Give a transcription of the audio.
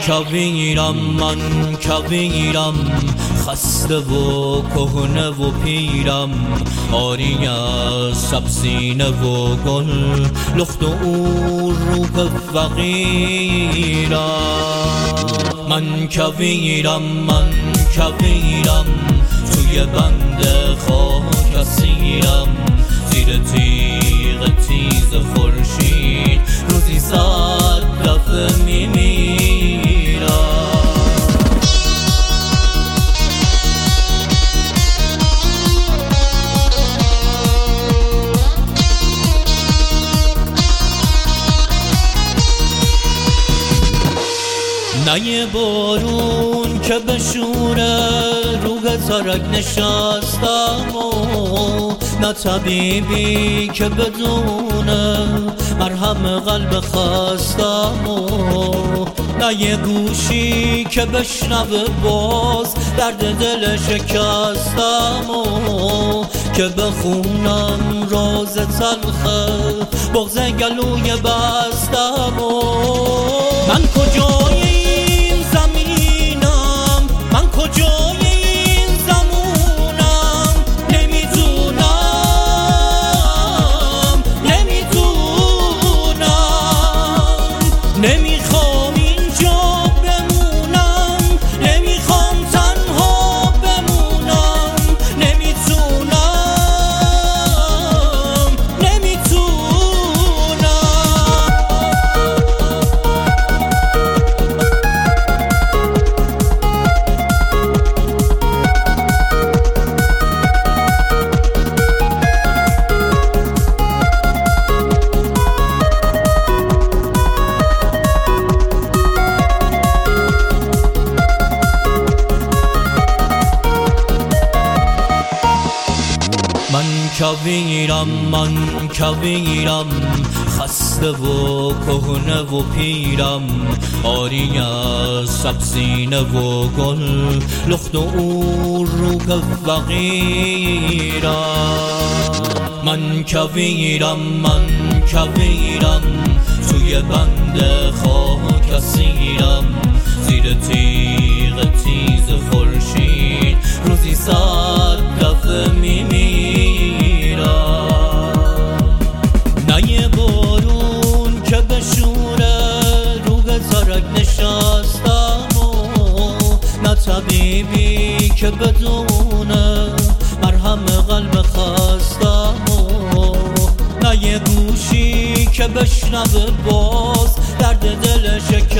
کویرم من کویرم، خسته و کهنه و پیرم، آری از سبزینه و گل، لخت و روح فقیرم. من کویرم من کویرم، توی بند خاک اسیرم، زیر تیغ تیز خورشید روزی 100 دفعه میمیرم. نه یه بارون که بشوره روح ترک نشستم و نه طبیبی که بدونه مرهم قلب خستم و نه یه گوشی که بشنوه باز درد دل شکستم و که بخونم راز تلخه بغض گلوی بستم و من کجای این زمینم، من کجای این زمونم، نمیدونم نمیخوام اینجا بمونم، نمیخوام تنها بمونم، نمیتونم کویرم من کویرم، خسته و کهنه و پیرم، آری از سبزینه و گل، لخت و روح فقیرم. من کویرم من کویرم، توی بند خاک اسیرم، زیر تیغ تیز خورشید روزی 100 دفعه میمیرم. نه یه بارون که بشوره روح ترک نشستم و نه طبیبی که بدونه مرهم قلب خستم و نه یه گوشی که بشنوه باز درد دل شکستم